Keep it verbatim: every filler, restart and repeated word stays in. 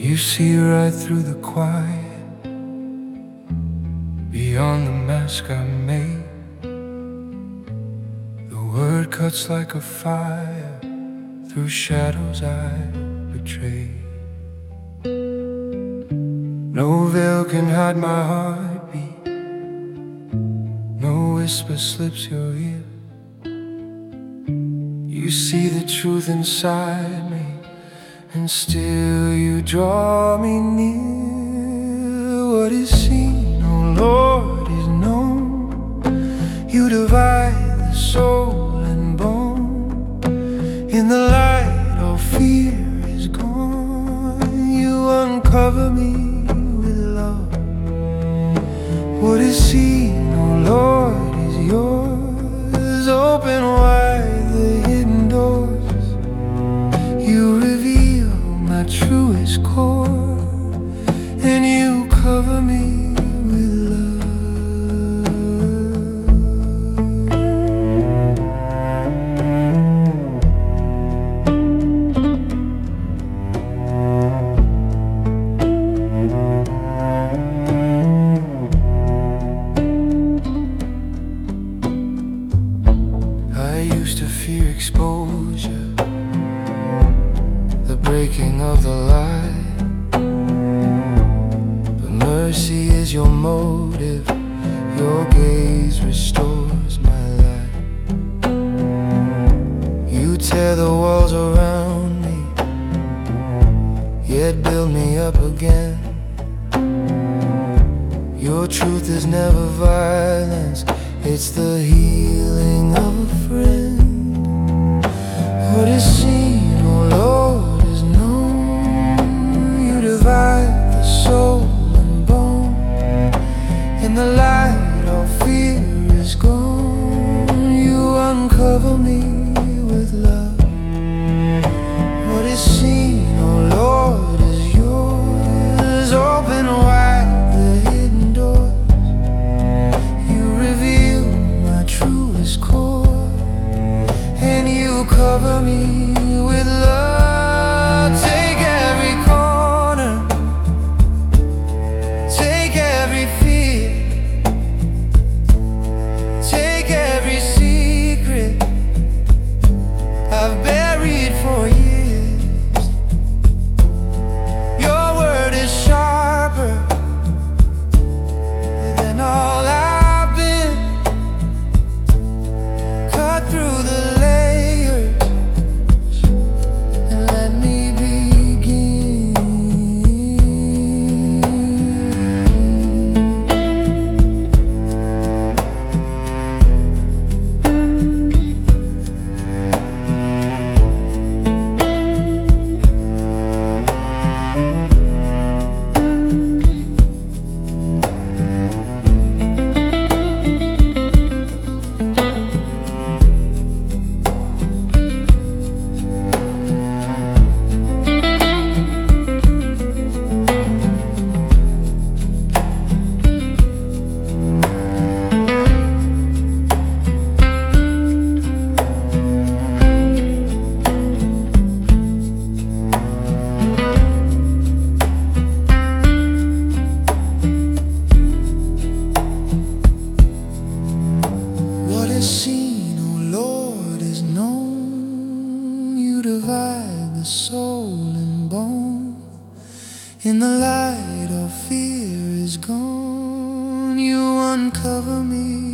You see right through the quiet, beyond the mask I made. The word cuts like a fire through shadows I betrayed. No veil can hide my heartbeat, no whisper slips your ear. You see the truth inside me, and still you draw me near. What is seen, oh Lord, is known. You divide the soul and bone. In the light all fear is gone. You uncover me with love. What is seen, oh Lord, is yours. Open wide the hidden doors. You reveal my truest core, and you cover me with love. I used to fear exposure, the breaking of the lie, but mercy is your motive. Your gaze restores my life. You tear the walls around me, yet build me up again. Your truth is never violence, it's the healing of a friend. What is seen, oh Lord, is known. You divide the soul and bone. In the light all fear is gone. You uncover me with love. What is seen, oh Lord, is yours. Open wide the hidden doors. You reveal my truest core, and you cover me with love. Take every corner, take every fear, take every secret I've buried for years. Your word is sharper than all I've been. Cut through the layers and let me begin. What is seen, oh Lord, is known. You divide the soul and bone. In the light all fear is gone. You uncover me